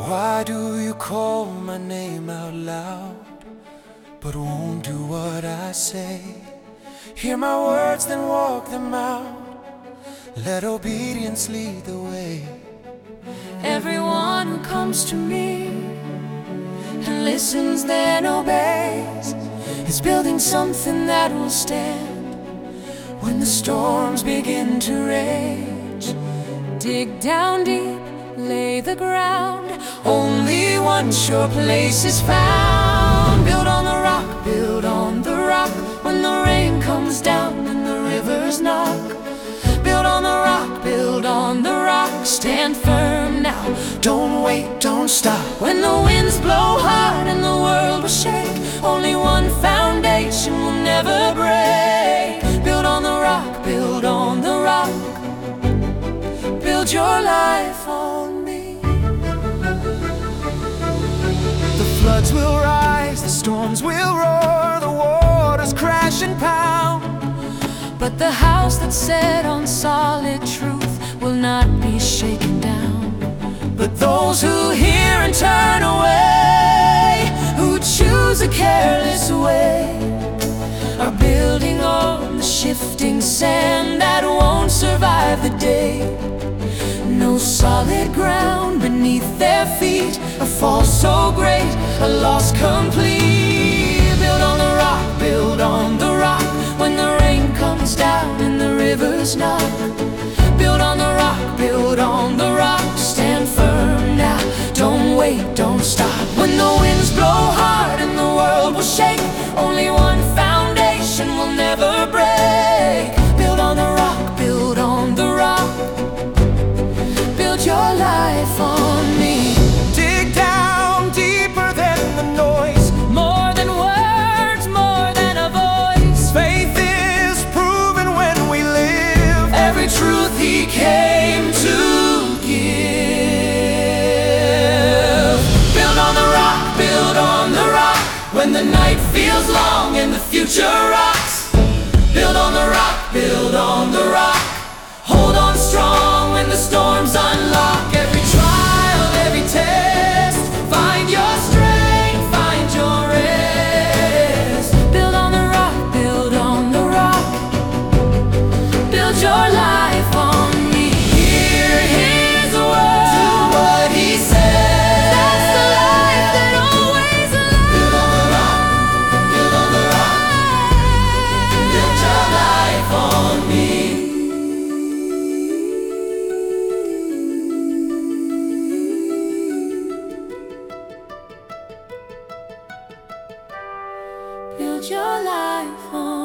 Why do you call my name out loud, but won't do what I say? Hear my words, then walk them out. Let obedience lead the way. Everyone who comes to me and listens then obeys is building something that will stand when the storms begin to rage. Dig down deep, lay the ground. Only one sure place is found. Build on the rock, build on the rock. When the rain comes down and the rivers knock, build on the rock, build on the rock. Stand firm now, don't wait, don't stop. When the winds blow hard and the world will shake, only one foundation will never break. Build on the rock, build on the rock. Build your life on me. The floods will rise, the storms will roar, the waters crash and pound, but the house that's set on solid truth will not be shaken down. but those who hear and turn away, who choose a careless way, are building on the shifting sand that won't survive the day. No solid ground beneath their feet, a fall so great, a loss complete. Build on the rock, build on the rock. When the rain comes down and the rivers knock, build on the rock, build on the rock. Stand firm now, don't wait, don't stop. When the winds blow hard and the world will shake, only one foundation will never break. Build on the rock, build on the rock. Build your life on me. dig down deeper than the noise. More than words, more than a voice. Faith is proven when we live Every truth he came to give. Build on the rock, build on the rock. When the night feels long and the future rocks, build on the rock, build on the rock. Hold on strong when the storms unlock. Every trial, every test, find your strength, find your rest. Build on the rock, build on the rock. Build your life on me. Hear his word, do what he says. That's the life that always lasts. Build on the rock, build on the rock. Build your life on me. Build your life on